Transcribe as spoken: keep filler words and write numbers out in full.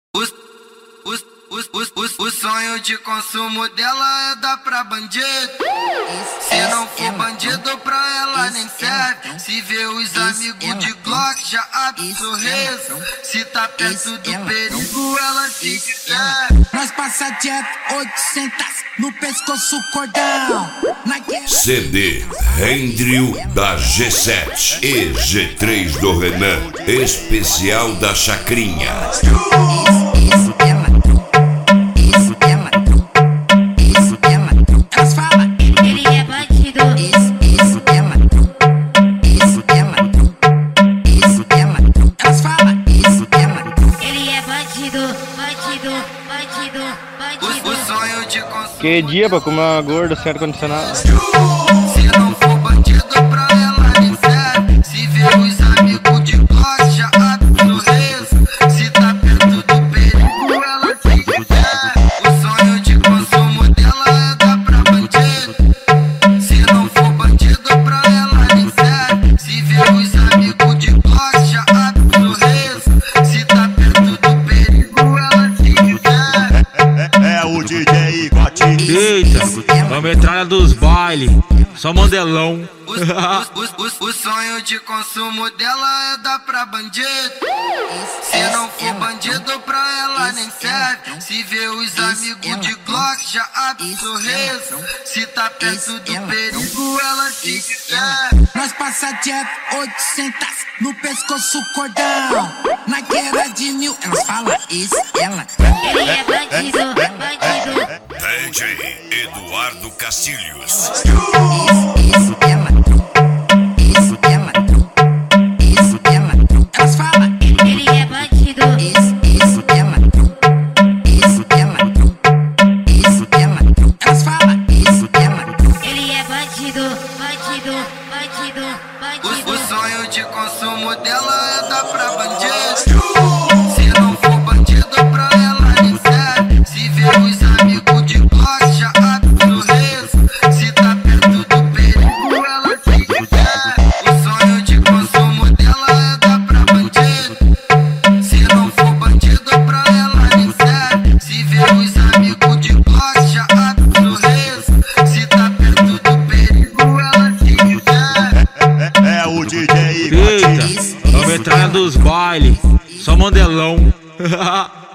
O, o, o, o, o sonho de consumo dela é dar pra bandido. Se não for bandido pra ela nem serve. Se vê os amigos de Glock já abre sorriso. Se tá perto do perigo ela se serve. Nós passa direto oitocentos no pescoço cordão. C D Rendrio da G sete e G três do Renan, especial da Chacrinha. Isso é ladrão, isso é ladrão, isso é ladrão. Elas falam, ele é bandido. Isso, isso é ladrão, isso é ladrão, isso é ladrão. Elas falam, isso é ladrão. Ele é bandido, bandido, bandido, bandido. O, o sonho de consumo. Que dia pra comer uma gorda sem ar-condicionado? Se não for bandido pra ela nem serve. Se vê os amigos de Glock já abre sorriso. Se tá perto do perigo ela se serve. O sonho de consumo dela é dar pra bandido. Se não for bandido pra ela nem serve. Se vê os amigos de Glock já abre sorriso. Se tá perto do perigo ela se serve. É o D J Gotti. Eita, a metralha dos bailes, só modelão. O, o, o, o sonho de consumo dela é dar pra bandido. Se não for bandido pra ela nem serve. Se vê os amigos de Glock já abre sorriso. Se tá perto do perigo ela se serve. nós passa direto oitocentos no pescoço cordão. Na guerra de mil, elas falam, isso é ladrão. Ele é bandido, bandido. D J Eduardo Castilhos. Isso, isso é ladrão, isso é ladrão, isso é ladrão. Elas falam, Ele é bandido. isso, isso é ladrão, isso é ladrão, isso é ladrão. Elas falam, isso é ladrão. Ele é bandido, bandido, bandido, O, bandido. o sonho de consumo dela é dar pra bandido. Se não for bandido pra ela nem serve. Se vê os amigos de Glock já abre sorriso. Se tá perto do perigo ela se serve. O sonho de consumo dela é dar pra bandido. Se não for bandido pra ela nem serve. Se vê os amigos de Glock já abre sorriso. Se tá perto do perigo ela se serve. É o D J Gotti. Eita, a metralha dos bailes, só modelão.